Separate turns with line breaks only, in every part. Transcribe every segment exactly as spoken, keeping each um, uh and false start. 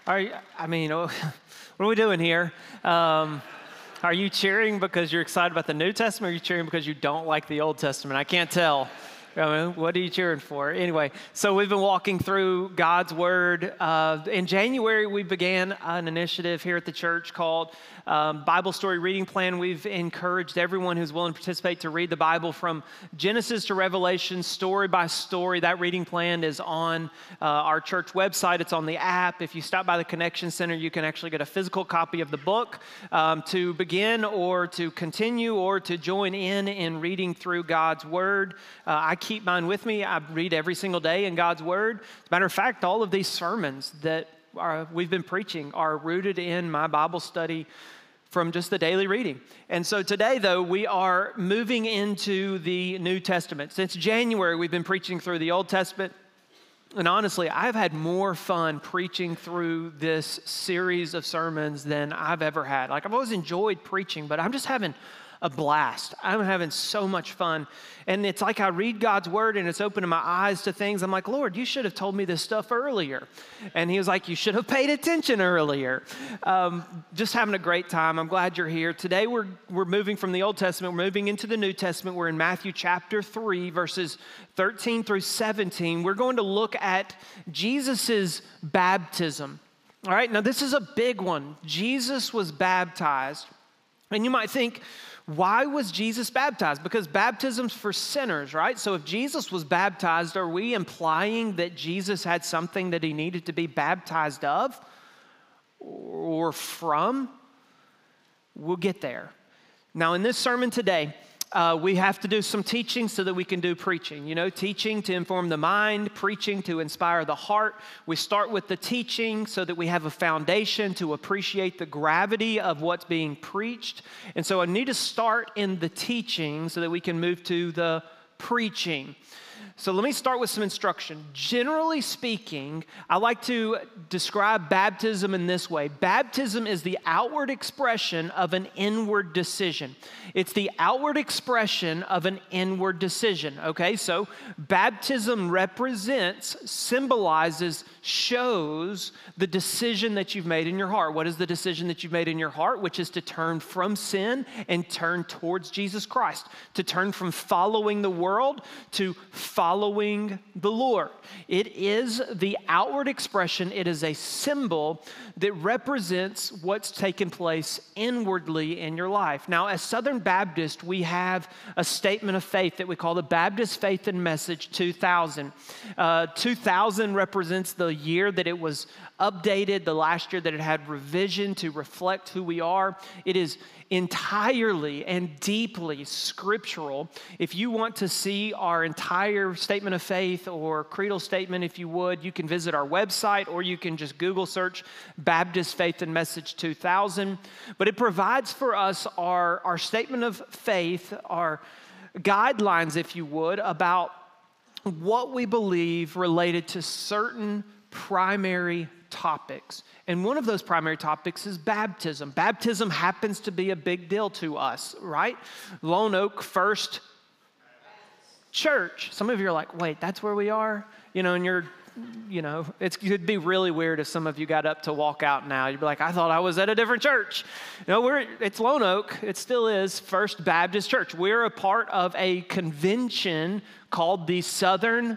Are you, I mean, what are we doing here? Um, are you cheering because you're excited about the New Testament, or are you cheering because you don't like the Old Testament? I can't tell. I mean, what are you cheering for? Anyway, so we've been walking through God's Word. Uh, in January, we began an initiative here at the church called um, Bible Story Reading Plan. We've encouraged everyone who's willing to participate to read the Bible from Genesis to Revelation, story by story. That reading plan is on uh, our church website. It's on the app. If you stop by the Connection Center, you can actually get a physical copy of the book um, to begin or to continue or to join in in reading through God's Word. Uh, I keep mine with me. I read every single day in God's Word. As a matter of fact, all of these sermons that are, we've been preaching are rooted in my Bible study from just the daily reading. And so today, though, we are moving into the New Testament. Since January, we've been preaching through the Old Testament. And honestly, I've had more fun preaching through this series of sermons than I've ever had. Like, I've always enjoyed preaching, but I'm just having a blast. I'm having so much fun. And it's like I read God's Word and it's opening my eyes to things. I'm like, Lord, you should have told me this stuff earlier. And he was like, you should have paid attention earlier. Um, just having a great time. I'm glad you're here. Today we're we're moving from the Old Testament. We're moving into the New Testament. We're in Matthew chapter three, verses thirteen through seventeen. We're going to look at Jesus's baptism. All right, now this is a big one. Jesus was baptized. And you might think, why was Jesus baptized? Because baptism's for sinners, right? So if Jesus was baptized, are we implying that Jesus had something that he needed to be baptized of or from? We'll get there. Now, in this sermon today, uh, we have to do some teaching so that we can do preaching. You know, teaching to inform the mind, preaching to inspire the heart. We start with the teaching so that we have a foundation to appreciate the gravity of what's being preached. And so I need to start in the teaching so that we can move to the preaching. So let me start with some instruction. Generally speaking, I like to describe baptism in this way. Baptism is the outward expression of an inward decision. It's the outward expression of an inward decision, okay? So baptism represents, symbolizes, shows the decision that you've made in your heart. What is the decision that you've made in your heart? Which is to turn from sin and turn towards Jesus Christ. To turn from following the world to following the Lord. It is the outward expression. It is a symbol that represents what's taken place inwardly in your life. Now, as Southern Baptists, we have a statement of faith that we call the Baptist Faith and Message two thousand. Uh, two thousand represents the year that it was updated, the last year that it had revision to reflect who we are. It is entirely and deeply scriptural. If you want to see our entire statement of faith or creedal statement, if you would, you can visit our website or you can just Google search Baptist Faith and Message two thousand. But it provides for us our, our statement of faith, our guidelines, if you would, about what we believe related to certain primary topics. And one of those primary topics is baptism. Baptism happens to be a big deal to us, right? Lone Oak First Church. Some of you are like, wait, that's where we are? You know, and you're, you know, it's, it'd be really weird if some of you got up to walk out now. You'd be like, I thought I was at a different church. No, we're, it's Lone Oak. It still is First Baptist Church. We're a part of a convention called the Southern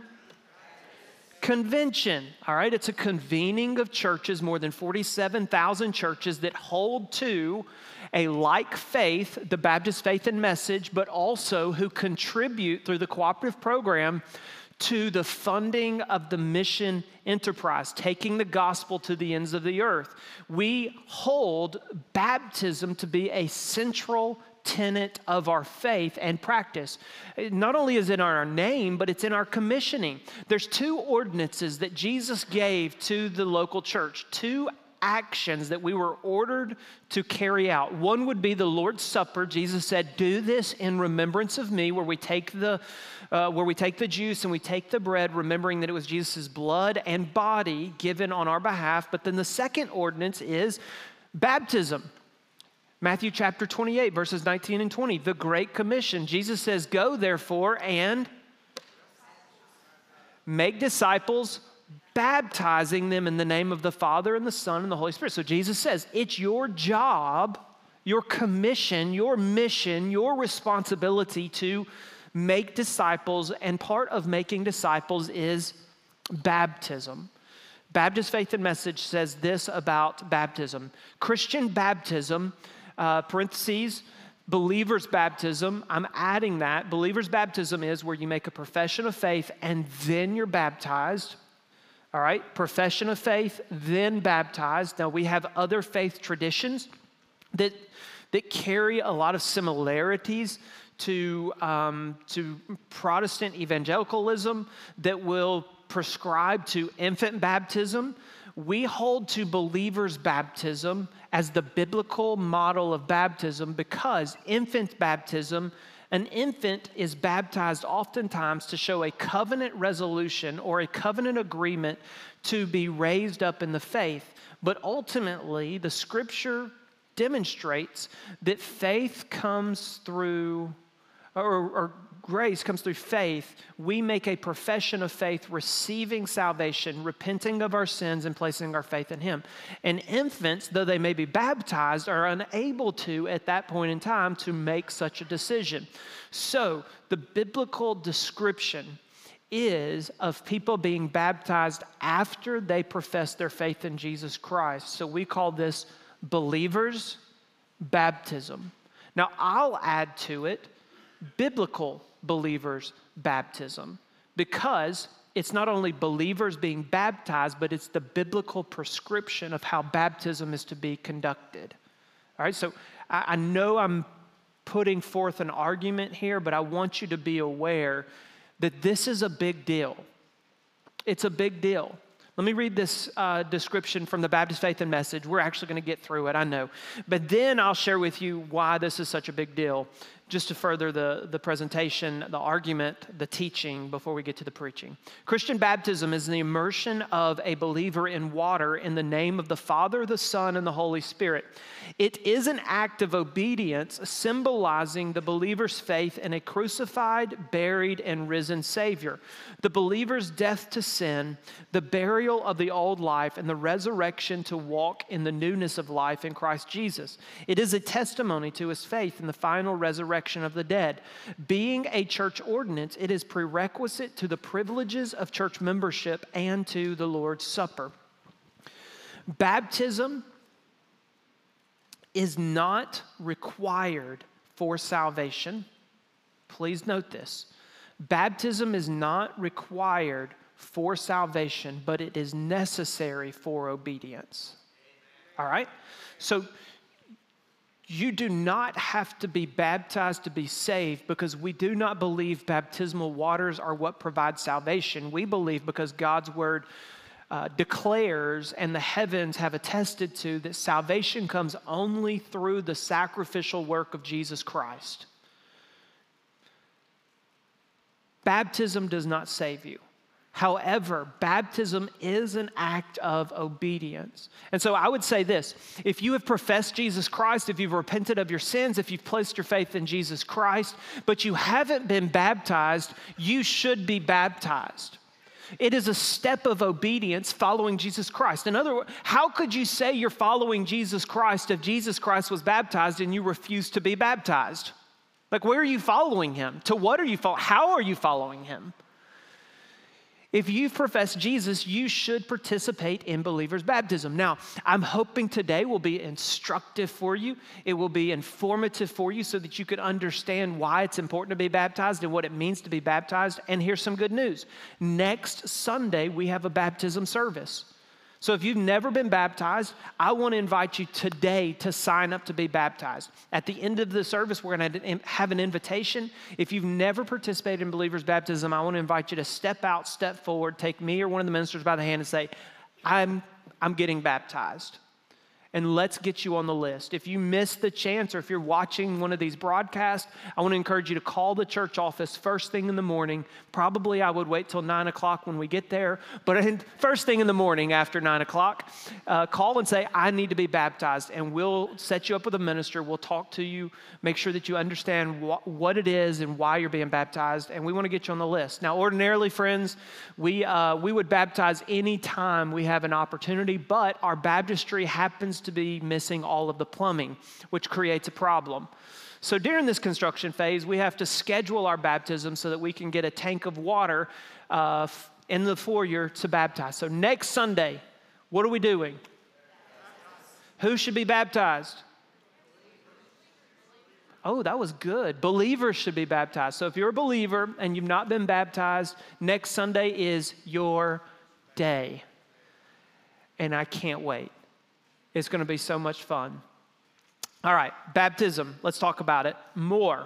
Convention, all right? It's a convening of churches, more than forty-seven thousand churches that hold to a like faith, the Baptist Faith and Message, but also who contribute through the cooperative program to the funding of the mission enterprise, taking the gospel to the ends of the earth. We hold baptism to be a central tenet of our faith and practice. Not only is it in our name, but it's in our commissioning. There's two ordinances that Jesus gave to the local church, two actions that we were ordered to carry out. One would be the Lord's Supper. Jesus said, do this in remembrance of me, where we take the uh, where we take the juice and we take the bread, remembering that it was Jesus' blood and body given on our behalf. But then the second ordinance is baptism. Matthew chapter twenty-eight, verses nineteen and twenty, the Great Commission. Jesus says, go therefore and make disciples baptizing them in the name of the Father and the Son and the Holy Spirit. So Jesus says, it's your job, your commission, your mission, your responsibility to make disciples, and part of making disciples is baptism. Baptist Faith and Message says this about baptism. Christian baptism, uh, parentheses, believer's baptism, I'm adding that. Believer's baptism is where you make a profession of faith and then you're baptized. All right, profession of faith, then baptized. Now we have other faith traditions that, that carry a lot of similarities to, um, to Protestant evangelicalism that will prescribe to infant baptism. We hold to believer's baptism as the biblical model of baptism because infant baptism, an infant is baptized oftentimes to show a covenant resolution or a covenant agreement to be raised up in the faith. But ultimately, the scripture demonstrates that faith comes through, or, or grace comes through faith. We make a profession of faith, receiving salvation, repenting of our sins, and placing our faith in Him. And infants, though they may be baptized, are unable to, at that point in time, to make such a decision. So, the biblical description is of people being baptized after they profess their faith in Jesus Christ. So, we call this believers' baptism. Now, I'll add to it biblical believers' baptism because it's not only believers being baptized, but it's the biblical prescription of how baptism is to be conducted. All right, so I, I know I'm putting forth an argument here, but I want you to be aware that this is a big deal. It's a big deal. Let me read this uh, description from the Baptist Faith and Message. We're actually going to get through it, I know. But then I'll share with you why this is such a big deal, just to further the, the presentation, the argument, the teaching before we get to the preaching. Christian baptism is the immersion of a believer in water in the name of the Father, the Son, and the Holy Spirit. It is an act of obedience symbolizing the believer's faith in a crucified, buried, and risen Savior. The believer's death to sin, the burial of the old life, and the resurrection to walk in the newness of life in Christ Jesus. It is a testimony to his faith in the final resurrection of the dead. Being a church ordinance, it is prerequisite to the privileges of church membership and to the Lord's Supper. Baptism is not required for salvation. Please note this. Baptism is not required for salvation, but it is necessary for obedience. All right? So, you do not have to be baptized to be saved because we do not believe baptismal waters are what provide salvation. We believe because God's word uh, declares and the heavens have attested to that salvation comes only through the sacrificial work of Jesus Christ. Baptism does not save you. However, baptism is an act of obedience. And so I would say this, if you have professed Jesus Christ, if you've repented of your sins, if you've placed your faith in Jesus Christ, but you haven't been baptized, you should be baptized. It is a step of obedience following Jesus Christ. In other words, how could you say you're following Jesus Christ if Jesus Christ was baptized and you refuse to be baptized? Like, where are you following him? To what are you following? How are you following him? If you've professed Jesus, you should participate in believers' baptism. Now, I'm hoping today will be instructive for you. It will be informative for you so that you can understand why it's important to be baptized and what it means to be baptized. And here's some good news. Next Sunday, we have a baptism service. So if you've never been baptized, I want to invite you today to sign up to be baptized. At the end of the service, we're going to have an invitation. If you've never participated in believers' baptism, I want to invite you to step out, step forward, take me or one of the ministers by the hand and say, I'm, I'm getting baptized. and let's get you on the list. If you missed the chance or if you're watching one of these broadcasts, I want to encourage you to call the church office first thing in the morning. Probably I would wait till nine o'clock when we get there, but first thing in the morning after nine o'clock, uh, call and say, I need to be baptized, and we'll set you up with a minister. We'll talk to you, make sure that you understand wh- what it is and why you're being baptized, and we want to get you on the list. Now, ordinarily, friends, we uh, we would baptize any time we have an opportunity, but our baptistry happens to be missing all of the plumbing, which creates a problem. So during this construction phase, we have to schedule our baptism so that we can get a tank of water uh, in the foyer to baptize. So next Sunday, what are we doing? Who should be baptized? Oh, that was good. Believers should be baptized. So if you're a believer and you've not been baptized, next Sunday is your day. And I can't wait. It's going to be so much fun. All right, baptism. Let's talk about it more.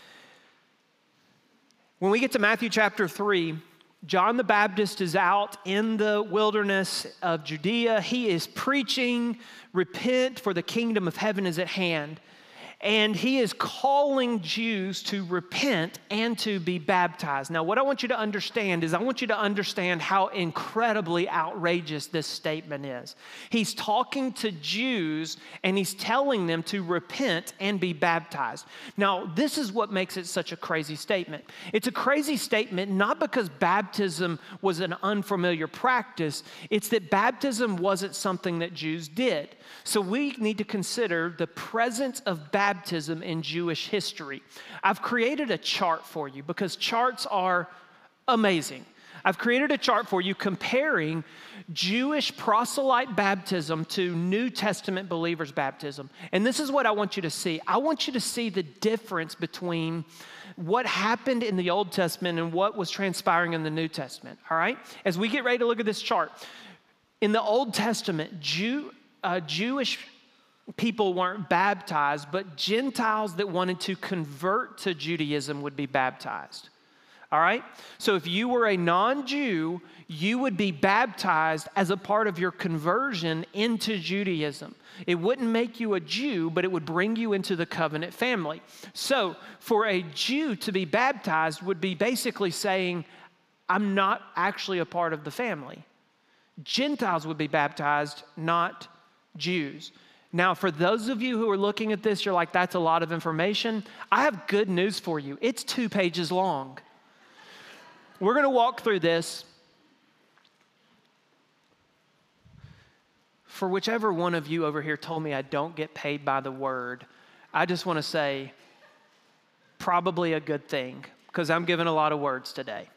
When we get to Matthew chapter three, John the Baptist is out in the wilderness of Judea. He is preaching, repent, for the kingdom of heaven is at hand. And he is calling Jews to repent and to be baptized. Now, what I want you to understand is I want you to understand how incredibly outrageous this statement is. He's talking to Jews and he's telling them to repent and be baptized. Now, this is what makes it such a crazy statement. It's a crazy statement not because baptism was an unfamiliar practice. It's that baptism wasn't something that Jews did. So we need to consider the presence of baptism in Jewish history. I've created a chart for you because charts are amazing. I've created a chart for you comparing Jewish proselyte baptism to New Testament believers' baptism. And this is what I want you to see. I want you to see the difference between what happened in the Old Testament and what was transpiring in the New Testament, all right? As we get ready to look at this chart, in the Old Testament, Jew Uh, Jewish people weren't baptized, but Gentiles that wanted to convert to Judaism would be baptized. All right? So if you were a non-Jew, you would be baptized as a part of your conversion into Judaism. It wouldn't make you a Jew, but it would bring you into the covenant family. So for a Jew to be baptized would be basically saying, I'm not actually a part of the family. Gentiles would be baptized, not Jews. Now, for those of you who are looking at this, you're like, that's a lot of information. I have good news for you. It's two pages long. We're going to walk through this. For whichever one of you over here told me I don't get paid by the word, I just want to say, probably a good thing, because I'm giving a lot of words today.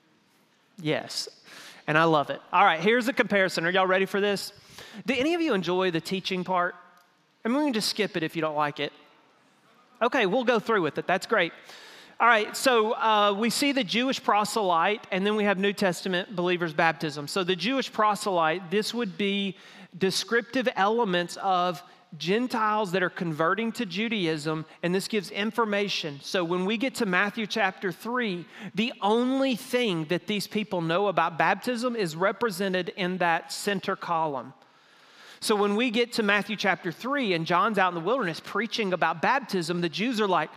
Yes, and I love it. All right, here's the comparison. Are y'all ready for this? Do any of you enjoy the teaching part? I mean, we can just skip it if you don't like it. Okay, we'll go through with it. That's great. All right, so uh, we see the Jewish proselyte, and then we have New Testament believers' baptism. So the Jewish proselyte, this would be descriptive elements of Gentiles that are converting to Judaism, and this gives information. So when we get to Matthew chapter three, the only thing that these people know about baptism is represented in that center column. So when we get to Matthew chapter three and John's out in the wilderness preaching about baptism, the Jews are like,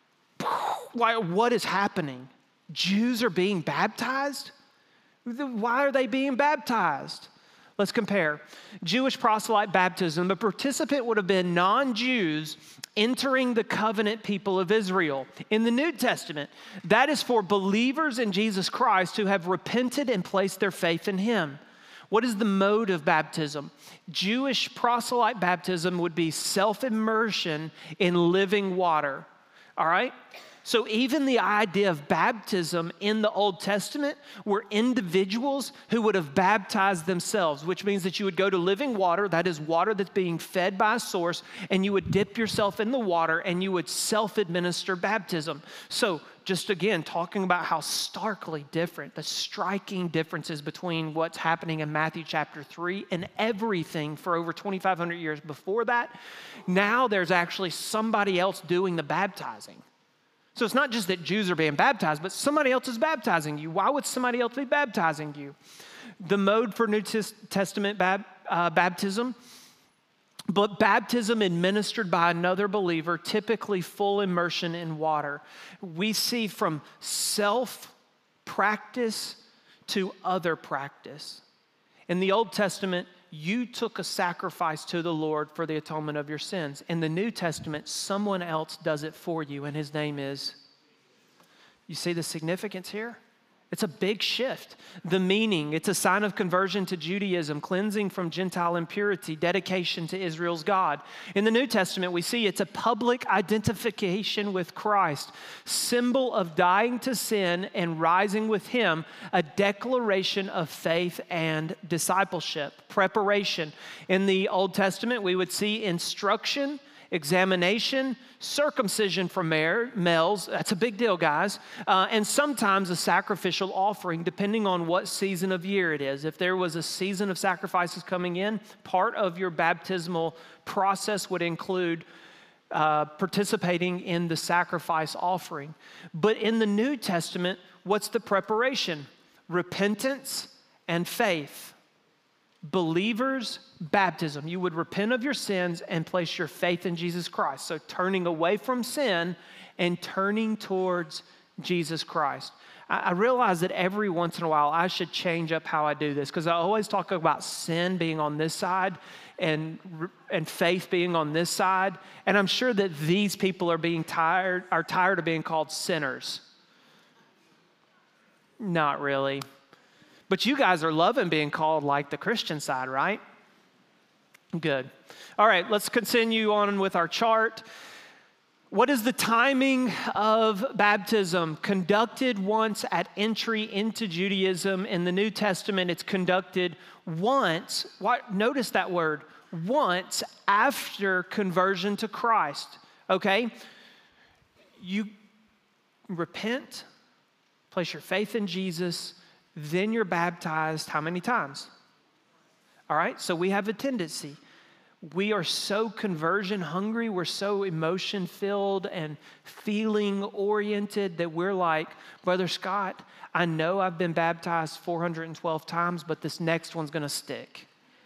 what is happening? Jews are being baptized? Why are they being baptized? Let's compare. Jewish proselyte baptism, the participant would have been non-Jews entering the covenant people of Israel. In the New Testament, that is for believers in Jesus Christ who have repented and placed their faith in him. What is the mode of baptism? Jewish proselyte baptism would be self-immersion in living water. All right? So even the idea of baptism in the Old Testament were individuals who would have baptized themselves, which means that you would go to living water, that is water that's being fed by a source, and you would dip yourself in the water and you would self-administer baptism. So just again, talking about how starkly different, the striking differences between what's happening in Matthew chapter three and everything for over twenty-five hundred years before that. Now there's actually somebody else doing the baptizing. So it's not just that Jews are being baptized, but somebody else is baptizing you. Why would somebody else be baptizing you? The mode for New Testament bab- uh, baptism But baptism administered by another believer, typically full immersion in water. We see from self-practice to other practice. In the Old Testament, you took a sacrifice to the Lord for the atonement of your sins. In the New Testament, someone else does it for you, and his name is, you see the significance here? It's a big shift. The meaning, it's a sign of conversion to Judaism, cleansing from Gentile impurity, dedication to Israel's God. In the New Testament, we see it's a public identification with Christ, symbol of dying to sin and rising with Him, a declaration of faith and discipleship, preparation. In the Old Testament, we would see instruction, examination, circumcision for males, that's a big deal, guys, uh, and sometimes a sacrificial offering, depending on what season of year it is. If there was a season of sacrifices coming in, part of your baptismal process would include uh, participating in the sacrifice offering. But in the New Testament, what's the preparation? Repentance and faith. Believers' baptism. You would repent of your sins and place your faith in Jesus Christ. So turning away from sin and turning towards Jesus Christ. I, I realize that every once in a while I should change up how I do this, because I always talk about sin being on this side and, and faith being on this side. And I'm sure that these people are being tired, are tired of being called sinners. Not really. But you guys are loving being called like the Christian side, right? Good. All right, let's continue on with our chart. What is the timing of baptism? Conducted once at entry into Judaism. In the New Testament, it's conducted once. What, notice that word, once after conversion to Christ, okay? You repent, place your faith in Jesus, then you're baptized how many times? All right, so we have a tendency. We are so conversion hungry, we're so emotion filled and feeling oriented that we're like, Brother Scott, I know I've been baptized four hundred twelve times, but this next one's gonna stick.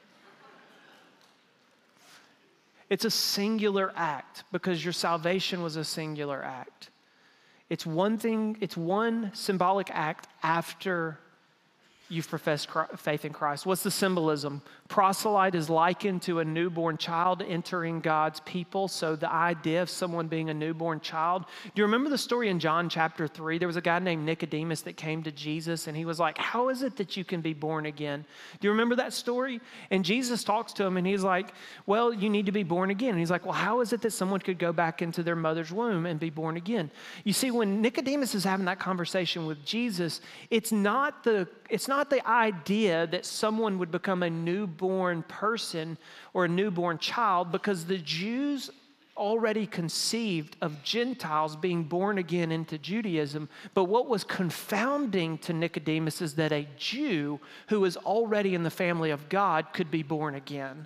It's a singular act because your salvation was a singular act. It's one thing, it's one symbolic act after you've professed faith in Christ. What's the symbolism? Proselyte is likened to a newborn child entering God's people. So the idea of someone being a newborn child. Do you remember the story in John chapter three? There was a guy named Nicodemus that came to Jesus and he was like, how is it that you can be born again? Do you remember that story? And Jesus talks to him and he's like, well, you need to be born again. And he's like, well, how is it that someone could go back into their mother's womb and be born again? You see, when Nicodemus is having that conversation with Jesus, it's not the It's not the idea that someone would become a newborn person or a newborn child, because the Jews already conceived of Gentiles being born again into Judaism. But what was confounding to Nicodemus is that a Jew who was already in the family of God could be born again.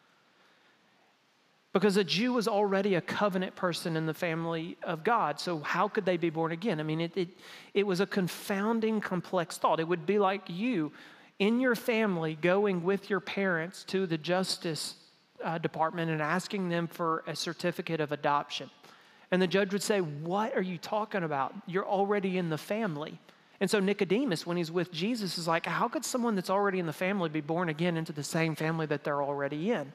Because a Jew was already a covenant person in the family of God. So how could they be born again? I mean, it, it, it was a confounding, complex thought. It would be like you in your family going with your parents to the justice uh, department and asking them for a certificate of adoption. And the judge would say, what are you talking about? You're already in the family. And so Nicodemus, when he's with Jesus, is like, how could someone that's already in the family be born again into the same family that they're already in?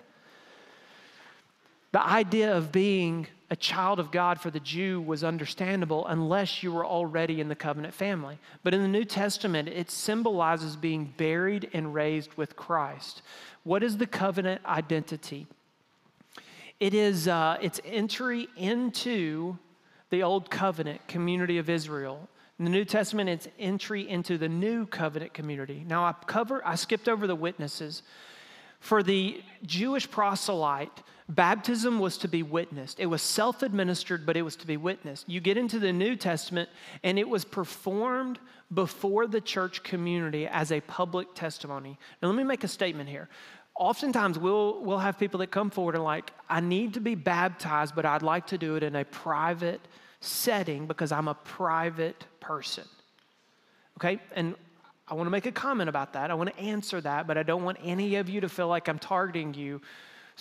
The idea of being a child of God for the Jew was understandable unless you were already in the covenant family. But in the New Testament, it symbolizes being buried and raised with Christ. What is the covenant identity? It is uh, it's entry into the old covenant community of Israel. In the New Testament, it's entry into the new covenant community. Now, I cover I skipped over the witnesses. For the Jewish proselyte, baptism was to be witnessed. It was self-administered, but it was to be witnessed. You get into the New Testament, and it was performed before the church community as a public testimony. Now, let me make a statement here. Oftentimes, we'll, we'll have people that come forward and like, I need to be baptized, but I'd like to do it in a private setting because I'm a private person. Okay? And I want to make a comment about that. I want to answer that, but I don't want any of you to feel like I'm targeting you.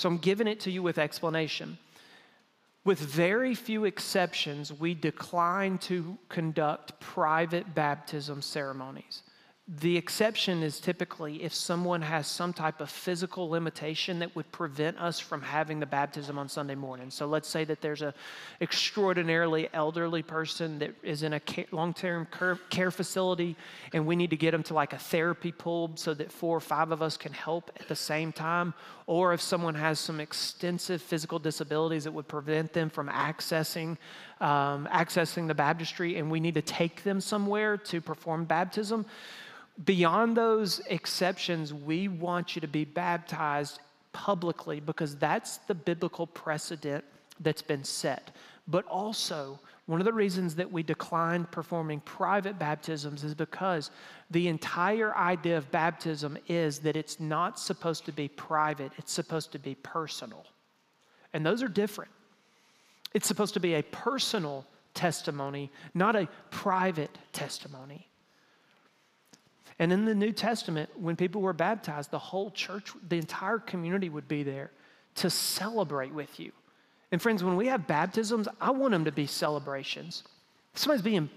So I'm giving it to you with explanation. With very few exceptions, we decline to conduct private baptism ceremonies. The exception is typically if someone has some type of physical limitation that would prevent us from having the baptism on Sunday morning. So let's say that there's an extraordinarily elderly person that is in a long-term care facility and we need to get them to like a therapy pool so that four or five of us can help at the same time. Or if someone has some extensive physical disabilities that would prevent them from accessing um, accessing the baptistry and we need to take them somewhere to perform baptism. Beyond those exceptions, we want you to be baptized publicly because that's the biblical precedent that's been set. But also, one of the reasons that we decline performing private baptisms is because the entire idea of baptism is that it's not supposed to be private, it's supposed to be personal. And those are different. It's supposed to be a personal testimony, not a private testimony. And in the New Testament, when people were baptized, the whole church, the entire community would be there to celebrate with you. And friends, when we have baptisms, I want them to be celebrations. Somebody's being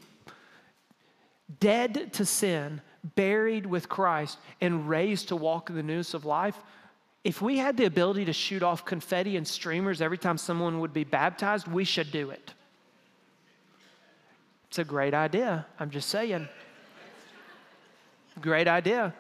dead to sin, buried with Christ, and raised to walk in the newness of life. If we had the ability to shoot off confetti and streamers every time someone would be baptized, we should do it. It's a great idea. I'm just saying. Great idea.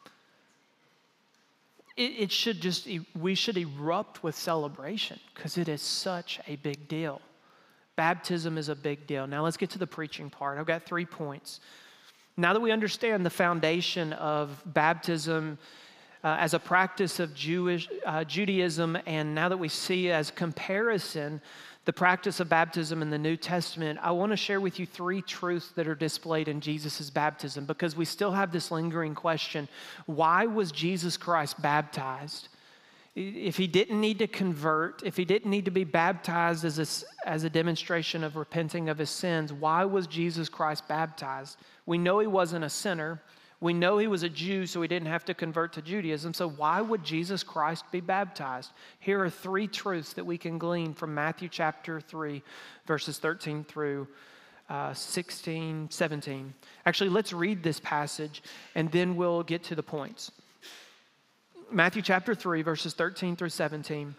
It, it should just, we should erupt with celebration because it is such a big deal. Baptism is a big deal. Now let's get to the preaching part. I've got three points. Now that we understand the foundation of baptism uh, as a practice of Jewish uh, Judaism, and now that we see as comparison the practice of baptism in the New Testament, I want to share with you three truths that are displayed in Jesus' baptism because we still have this lingering question. Why was Jesus Christ baptized? If he didn't need to convert, if he didn't need to be baptized as a, as a demonstration of repenting of his sins, why was Jesus Christ baptized? We know he wasn't a sinner. We know he was a Jew, so he didn't have to convert to Judaism. So why would Jesus Christ be baptized? Here are three truths that we can glean from Matthew chapter three, verses thirteen through uh, sixteen, seventeen. Actually, let's read this passage, and then we'll get to the points. Matthew chapter three, verses thirteen through seventeen.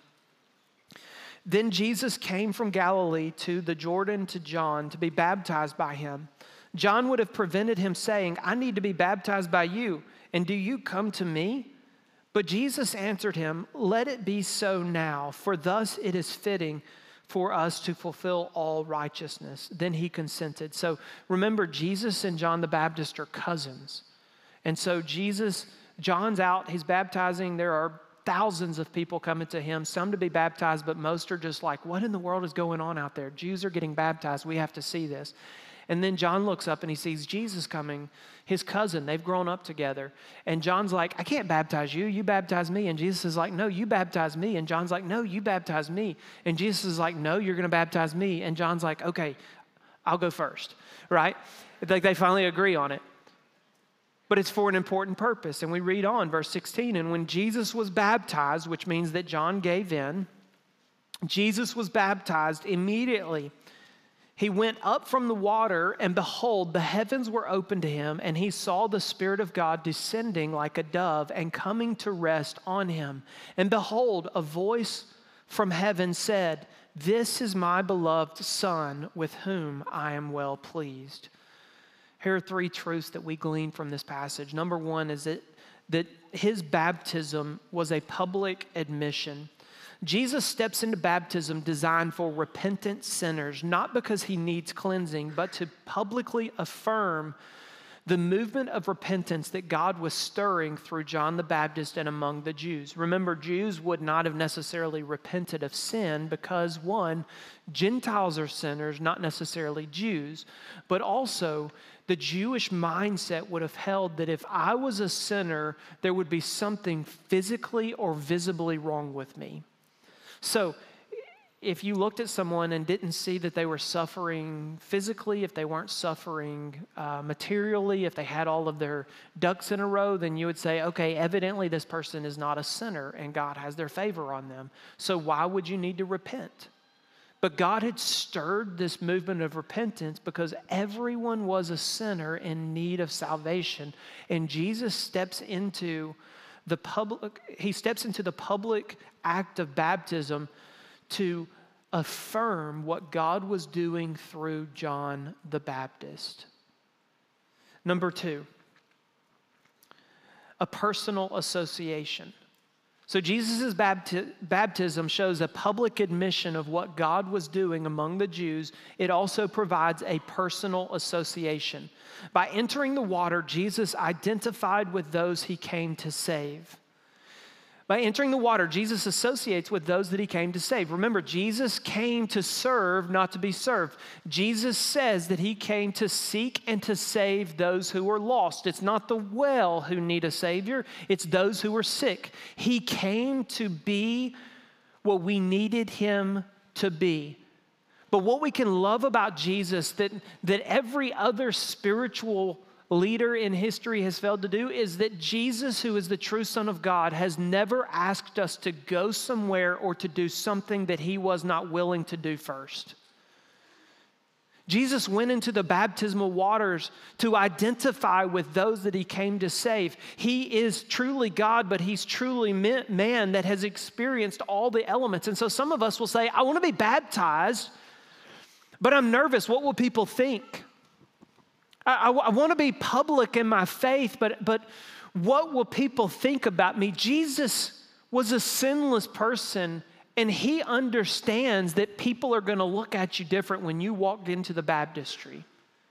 Then Jesus came from Galilee to the Jordan to John to be baptized by him. John would have prevented him saying, I need to be baptized by you, and do you come to me? But Jesus answered him, let it be so now, for thus it is fitting for us to fulfill all righteousness. Then he consented. So remember, Jesus and John the Baptist are cousins. And so Jesus, John's out, he's baptizing. There are thousands of people coming to him, some to be baptized, but most are just like, what in the world is going on out there? Jews are getting baptized. We have to see this. And then John looks up and he sees Jesus coming, his cousin. They've grown up together. And John's like, I can't baptize you. You baptize me. And Jesus is like, no, you baptize me. And John's like, no, you baptize me. And Jesus is like, no, you're going to baptize me. And John's like, okay, I'll go first, right? Like they finally agree on it. But it's for an important purpose. And we read on, verse sixteen, and when Jesus was baptized, which means that John gave in, Jesus was baptized immediately. He went up from the water, and behold, the heavens were opened to him, and he saw the Spirit of God descending like a dove and coming to rest on him. And behold, a voice from heaven said, this is my beloved Son, with whom I am well pleased. Here are three truths that we glean from this passage. Number one is that, that his baptism was a public admission. Jesus steps into baptism designed for repentant sinners, not because he needs cleansing, but to publicly affirm the movement of repentance that God was stirring through John the Baptist and among the Jews. Remember, Jews would not have necessarily repented of sin because, one, Gentiles are sinners, not necessarily Jews, but also the Jewish mindset would have held that if I was a sinner, there would be something physically or visibly wrong with me. So if you looked at someone and didn't see that they were suffering physically, if they weren't suffering uh, materially, if they had all of their ducks in a row, then you would say, okay, evidently this person is not a sinner and God has their favor on them. So why would you need to repent? But God had stirred this movement of repentance because everyone was a sinner in need of salvation. And Jesus steps into the public, he steps into the public act of baptism to affirm what God was doing through John the Baptist. Number two, a personal association. So Jesus' bapti- baptism shows a public admission of what God was doing among the Jews. It also provides a personal association. By entering the water, Jesus identified with those he came to save. By entering the water, Jesus associates with those that he came to save. Remember, Jesus came to serve, not to be served. Jesus says that he came to seek and to save those who are lost. It's not the well who need a Savior, it's those who are sick. He came to be what we needed him to be. But what we can love about Jesus that, that every other spiritual leader in history has failed to do is that Jesus, who is the true Son of God, has never asked us to go somewhere or to do something that he was not willing to do first. Jesus went into the baptismal waters to identify with those that he came to save. He is truly God, but he's truly man that has experienced all the elements. And so some of us will say, I want to be baptized, but I'm nervous. What will people think? I, I, I want to be public in my faith, but, but what will people think about me? Jesus was a sinless person, and he understands that people are going to look at you different when you walked into the baptistry.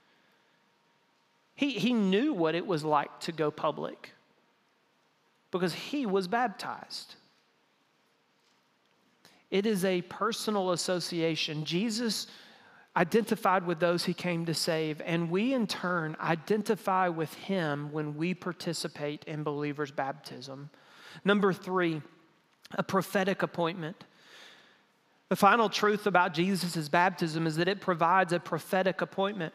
He, he knew what it was like to go public because he was baptized. It is a personal association. Jesus identified with those he came to save, and we in turn identify with him when we participate in believers' baptism. Number three, a prophetic appointment. The final truth about Jesus' baptism is that it provides a prophetic appointment.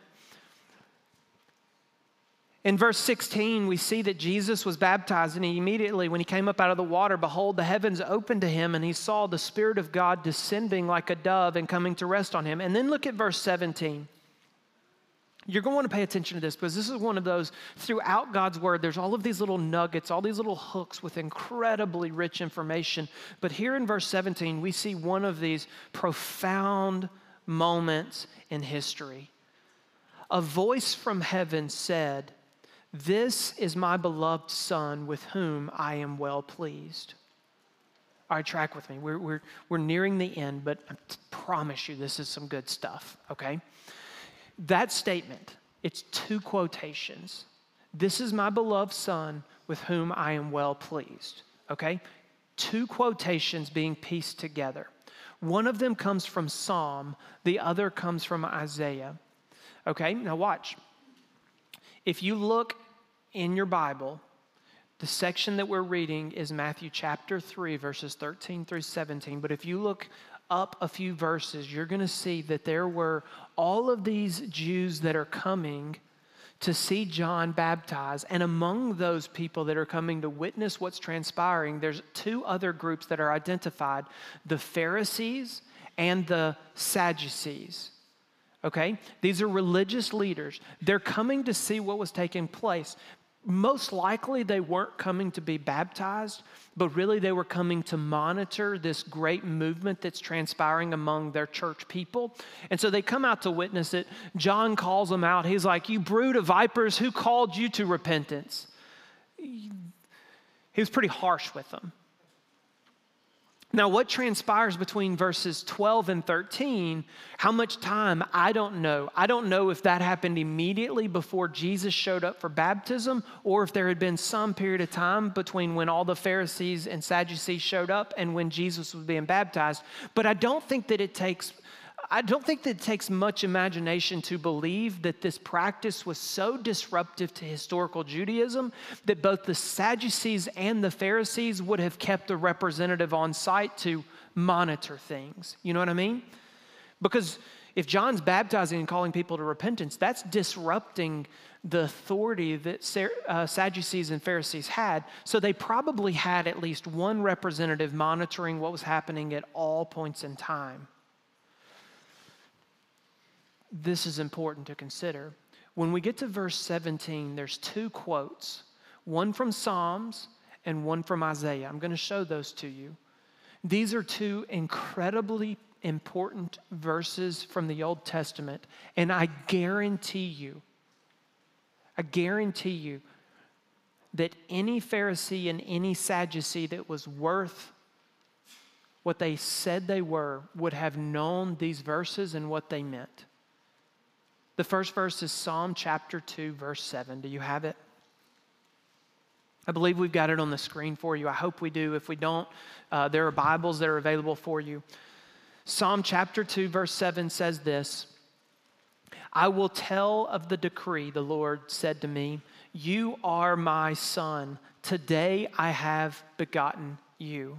In verse sixteen, we see that Jesus was baptized, and he immediately, when he came up out of the water, behold, the heavens opened to him, and he saw the Spirit of God descending like a dove and coming to rest on him. And then look at verse seventeen. You're going to want to pay attention to this because this is one of those, throughout God's word, there's all of these little nuggets, all these little hooks with incredibly rich information. But here in verse seventeen, we see one of these profound moments in history. A voice from heaven said, "This is my beloved Son with whom I am well pleased." All right, track with me. We're, we're, we're nearing the end, but I promise you this is some good stuff, okay? That statement, it's two quotations. This is my beloved Son with whom I am well pleased, okay? Two quotations being pieced together. One of them comes from Psalm, the other comes from Isaiah, okay? Now watch. If you look in your Bible, the section that we're reading is Matthew chapter three, verses thirteen through seventeen. But if you look up a few verses, you're going to see that there were all of these Jews that are coming to see John baptize. And among those people that are coming to witness what's transpiring, there's two other groups that are identified, the Pharisees and the Sadducees. Okay? These are religious leaders. They're coming to see what was taking place. Most likely they weren't coming to be baptized, but really they were coming to monitor this great movement that's transpiring among their church people. And so they come out to witness it. John calls them out. He's like, "You brood of vipers, who called you to repentance?" He was pretty harsh with them. Now, what transpires between verses twelve and thirteen, how much time, I don't know. I don't know if that happened immediately before Jesus showed up for baptism or if there had been some period of time between when all the Pharisees and Sadducees showed up and when Jesus was being baptized. But I don't think that it takes, I don't think that it takes much imagination to believe that this practice was so disruptive to historical Judaism that both the Sadducees and the Pharisees would have kept a representative on site to monitor things. You know what I mean? Because if John's baptizing and calling people to repentance, that's disrupting the authority that uh, Sadducees and Pharisees had. So they probably had at least one representative monitoring what was happening at all points in time. This is important to consider. When we get to verse seventeen, there's two quotes, one from Psalms and one from Isaiah. I'm going to show those to you. These are two incredibly important verses from the Old Testament, and I guarantee you, I guarantee you that any Pharisee and any Sadducee that was worth what they said they were would have known these verses and what they meant. The first verse is Psalm chapter two, verse seven. Do you have it? I believe we've got it on the screen for you. I hope we do. If we don't, uh, there are Bibles that are available for you. Psalm chapter two, verse seven says this, I will tell of the decree the Lord said to me, you are my son. Today I have begotten you.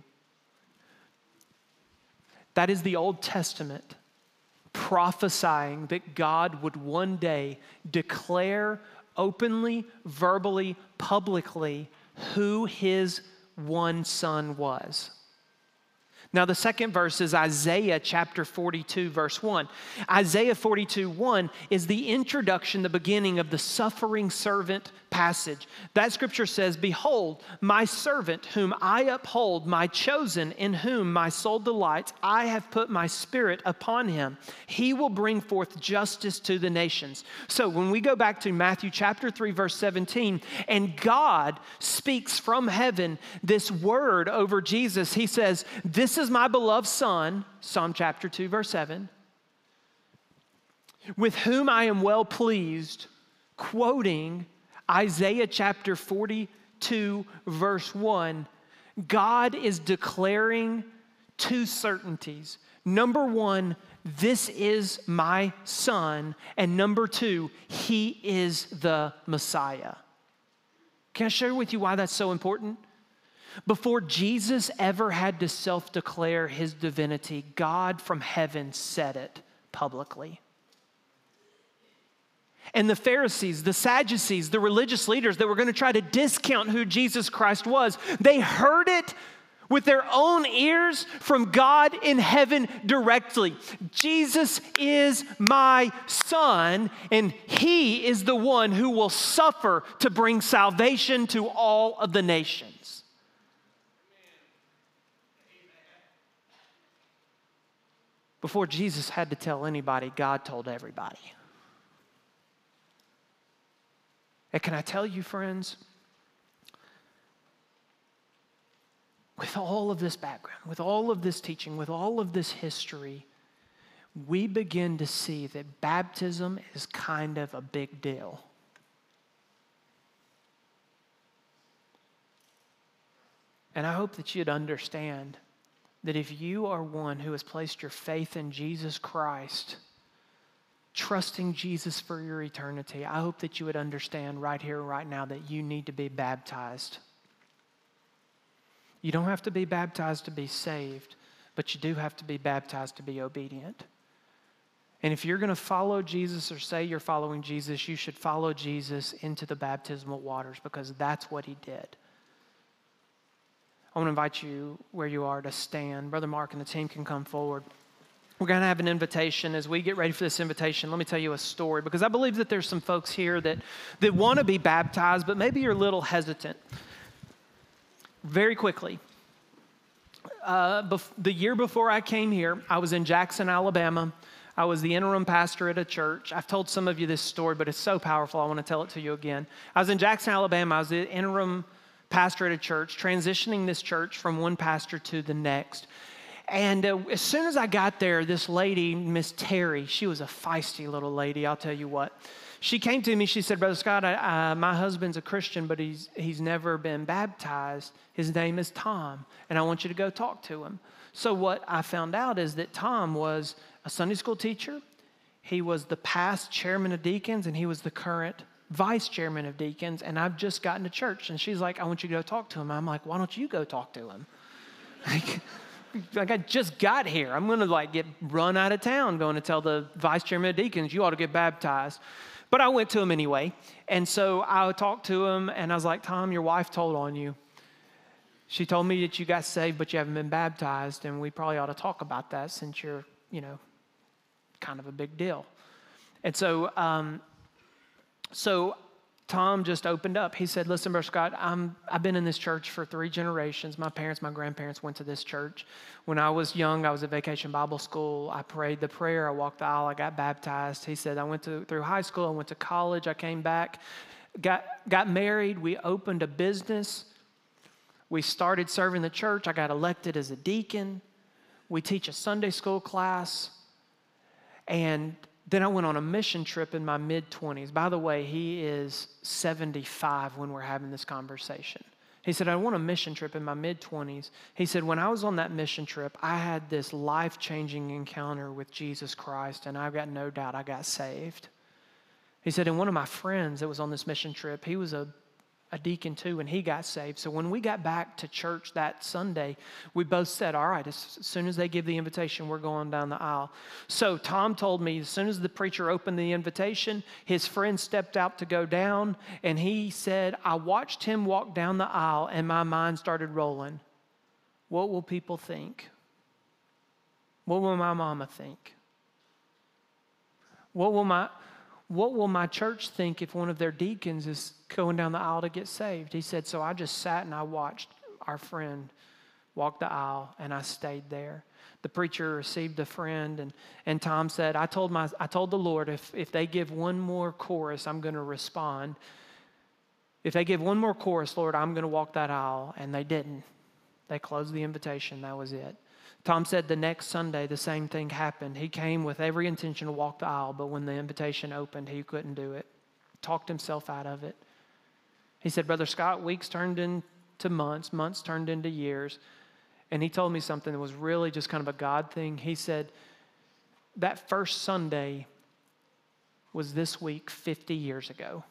That is the Old Testament prophesying that God would one day declare openly, verbally, publicly who his one son was. Now, the second verse is Isaiah chapter forty-two, verse one. Isaiah forty-two, one is the introduction, the beginning of the suffering servant passage. That scripture says, behold, my servant whom I uphold, my chosen in whom my soul delights, I have put my spirit upon him. He will bring forth justice to the nations. So when we go back to Matthew chapter three, verse seventeen, and God speaks from heaven this word over Jesus, he says, this is my beloved son, Psalm chapter two, verse seven, with whom I am well pleased, quoting Isaiah chapter forty-two, verse one, God is declaring two certainties. Number one, this is my son. And number two, he is the Messiah. Can I share with you why that's so important? Before Jesus ever had to self-declare his divinity, God from heaven said it publicly. And the Pharisees, the Sadducees, the religious leaders that were going to try to discount who Jesus Christ was, they heard it with their own ears from God in heaven directly. Jesus is my son, and he is the one who will suffer to bring salvation to all of the nations. Before Jesus had to tell anybody, God told everybody. And can I tell you, friends, with all of this background, with all of this teaching, with all of this history, we begin to see that baptism is kind of a big deal. And I hope that you'd understand that if you are one who has placed your faith in Jesus Christ, trusting Jesus for your eternity, I hope that you would understand right here, right now, that you need to be baptized. You don't have to be baptized to be saved, but you do have to be baptized to be obedient. And if you're going to follow Jesus or say you're following Jesus, you should follow Jesus into the baptismal waters, because that's what he did. I want to invite you where you are to stand. Brother Mark and the team can come forward. We're going to have an invitation. As we get ready for this invitation, let me tell you a story, because I believe that there's some folks here that, that want to be baptized, but maybe you're a little hesitant. Very quickly, uh, bef- the year before I came here, I was in Jackson, Alabama. I was the interim pastor at a church. I've told some of you this story, but it's so powerful, I want to tell it to you again. I was in Jackson, Alabama. I was the interim pastor at a church, transitioning this church from one pastor to the next. And uh, as soon as I got there, this lady, Miss Terry, she was a feisty little lady, I'll tell you what. She came to me, she said, Brother Scott, I, uh, my husband's a Christian, but he's, he's never been baptized. His name is Tom, and I want you to go talk to him. So what I found out is that Tom was a Sunday school teacher. He was the past chairman of deacons, and he was the current vice chairman of deacons. And I've just gotten to church, and she's like, I want you to go talk to him. I'm like, why don't you go talk to him? Like, like I just got here. I'm going to like get run out of town going to tell the vice chairman of deacons, you ought to get baptized. But I went to him anyway. And so I talked to him, and I was like, Tom, your wife told on you. She told me that you got saved, but you haven't been baptized, and we probably ought to talk about that since you're, you know, kind of a big deal. And so, um, so Tom just opened up. He said, listen, Brother Scott, I'm, I've been in this church for three generations. My parents, my grandparents went to this church. When I was young, I was at Vacation Bible School. I prayed the prayer. I walked the aisle. I got baptized. He said, I went to, through high school. I went to college. I came back, got, got married. We opened a business. We started serving the church. I got elected as a deacon. We teach a Sunday school class. And then I went on a mission trip in my mid-twenties. By the way, he is seventy-five when we're having this conversation. He said, I went on a mission trip in my mid-twenties. He said, when I was on that mission trip, I had this life-changing encounter with Jesus Christ, and I've got no doubt I got saved. He said, and one of my friends that was on this mission trip, he was a a deacon too, and he got saved. So when we got back to church that Sunday, we both said, all right, as soon as they give the invitation, we're going down the aisle. So Tom told me as soon as the preacher opened the invitation, his friend stepped out to go down, and he said, I watched him walk down the aisle, and my mind started rolling. What will people think? What will my mama think? What will my... What will my church think if one of their deacons is going down the aisle to get saved? He said, so I just sat and I watched our friend walk the aisle, and I stayed there. The preacher received a friend, and, and Tom said, I told my I told the Lord, if, if they give one more chorus, I'm going to respond. If they give one more chorus, Lord, I'm going to walk that aisle. And they didn't. They closed the invitation. That was it. Tom said the next Sunday, the same thing happened. He came with every intention to walk the aisle, but when the invitation opened, he couldn't do it. Talked himself out of it. He said, Brother Scott, weeks turned into months, months turned into years, and he told me something that was really just kind of a God thing. He said, that first Sunday was this week fifty years ago.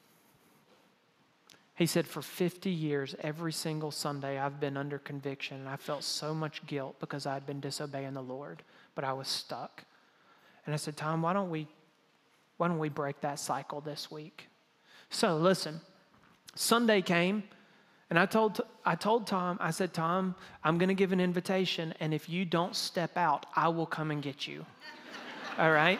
He said, for fifty years, every single Sunday, I've been under conviction, and I felt so much guilt because I'd been disobeying the Lord, but I was stuck. And I said, Tom, why don't we, why don't we break that cycle this week? So listen, Sunday came, and I told, I told Tom, I said, Tom, I'm going to give an invitation, and if you don't step out, I will come and get you. All right?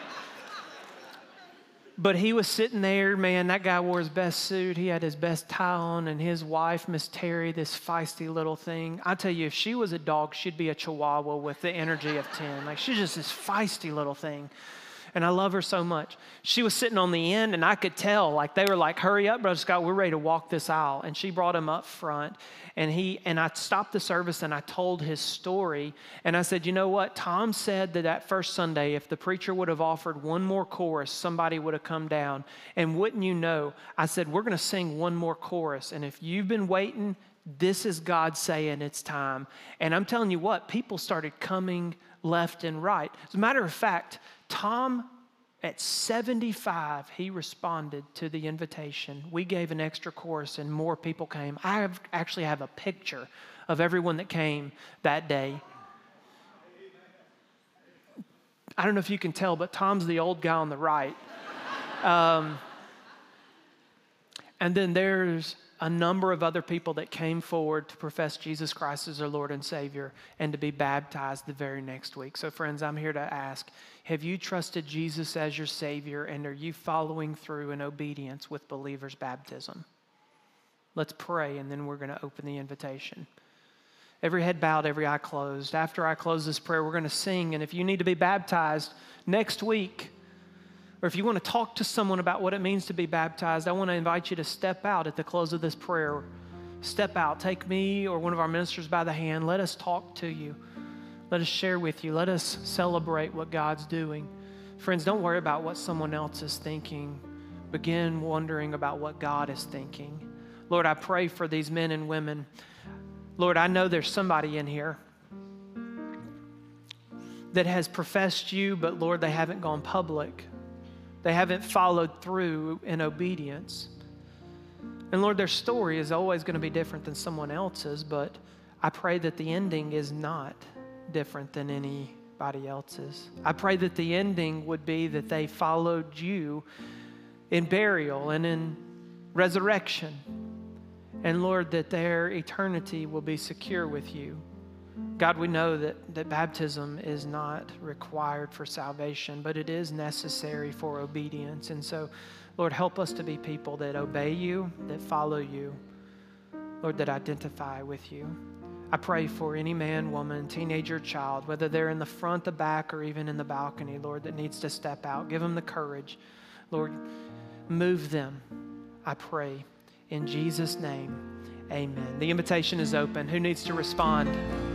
But he was sitting there, man, that guy wore his best suit. He had his best tie on, and his wife, Miss Terry, this feisty little thing. I tell you, if she was a dog, she'd be a chihuahua with the energy of ten. Like, she's just this feisty little thing. And I love her so much. She was sitting on the end, and I could tell, like, they were like, hurry up, Brother Scott, we're ready to walk this aisle. And she brought him up front, and he and I stopped the service, and I told his story. And I said, you know what? Tom said that that first Sunday, if the preacher would have offered one more chorus, somebody would have come down. And wouldn't you know, I said, we're going to sing one more chorus. And if you've been waiting, this is God saying it's time. And I'm telling you what, people started coming left and right. As a matter of fact, Tom, at seventy-five, he responded to the invitation. We gave an extra chorus, and more people came. I have, actually have a picture of everyone that came that day. I don't know if you can tell, but Tom's the old guy on the right. Um, and then there's a number of other people that came forward to profess Jesus Christ as their Lord and Savior and to be baptized the very next week. So friends, I'm here to ask, have you trusted Jesus as your Savior, and are you following through in obedience with believers' baptism? Let's pray, and then we're going to open the invitation. Every head bowed, every eye closed. After I close this prayer, we're going to sing, and if you need to be baptized next week, or if you want to talk to someone about what it means to be baptized, I want to invite you to step out at the close of this prayer. Step out. Take me or one of our ministers by the hand. Let us talk to you. Let us share with you. Let us celebrate what God's doing. Friends, don't worry about what someone else is thinking. Begin wondering about what God is thinking. Lord, I pray for these men and women. Lord, I know there's somebody in here that has professed you, but Lord, they haven't gone public. They haven't followed through in obedience. And Lord, their story is always going to be different than someone else's, but I pray that the ending is not different than anybody else's. I pray that the ending would be that they followed you in burial and in resurrection. And Lord, that their eternity will be secure with you. God, we know that, that baptism is not required for salvation, but it is necessary for obedience. And so, Lord, help us to be people that obey you, that follow you, Lord, that identify with you. I pray for any man, woman, teenager, child, whether they're in the front, the back, or even in the balcony, Lord, that needs to step out. Give them the courage. Lord, move them, I pray. In Jesus' name, amen. The invitation is open. Who needs to respond?